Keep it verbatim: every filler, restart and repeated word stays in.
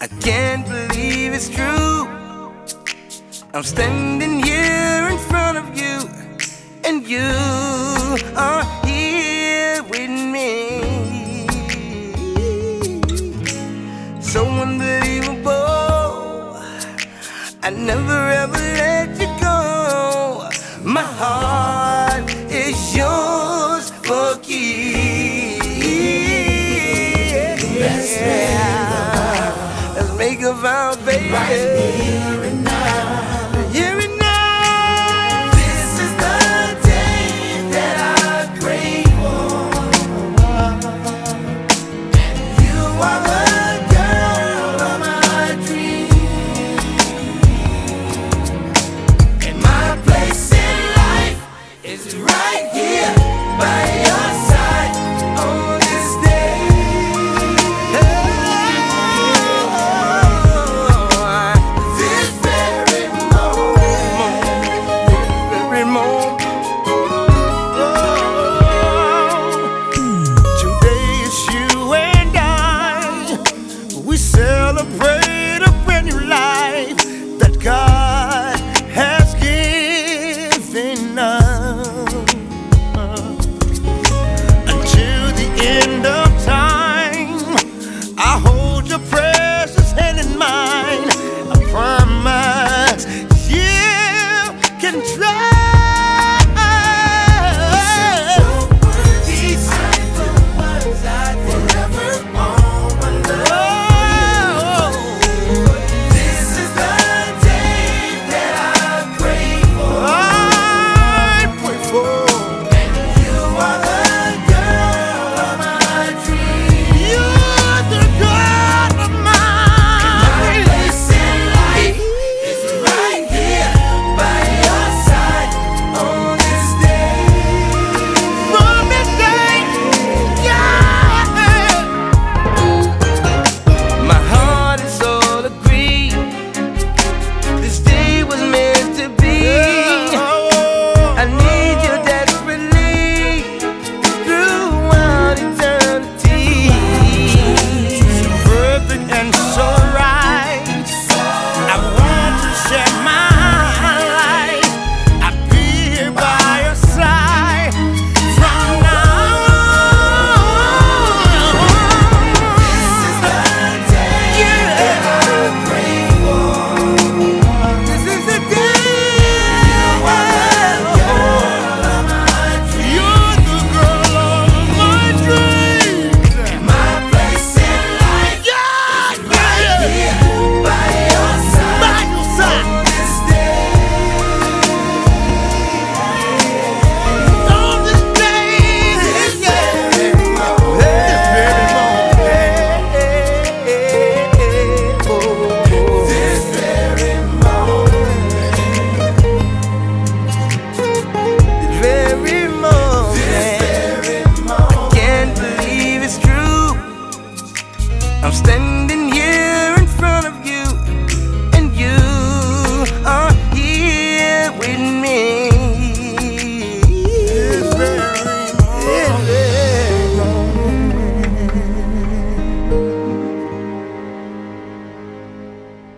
I can't believe it's true. I'm standing here in front of you, and you are here with me. So unbelievable, I never ever let you go. My heart is yours for keys. Let's make a vow. Let's make a vow, baby. Right here and now. Here and now. This is the day that I prayed for. And you are the girl of my dreams. And my place in life is right here by your side on this day. This very moment. Every moment. Today is you and I. We celebrate a brand new life that God has given us. Until the end of time, I hold your precious hand in mine. I promise you can trust. These are the ones I'd forever own my love. This is the day that I pray for. I pray for And you are the girl of my dreams. you're the God of My mine. place in life is right here by your side on this day. From this day, yeah. My heart is all agreed. This day was meant to be. I need you desperately throughout eternity. Perfect and so right. I want to share my life. I'll be here by your side from now This is the day that I pray for. on. This is the day. You are the girl of my dreams. You're the girl of my dreams. My place in life Yeah, right yeah. here by your side By your side. on this day. On this day, This yeah. very moment. This very moment. Oh, This very moment. this very moment. This very I moment. can't believe it's true. I'm standing here in front of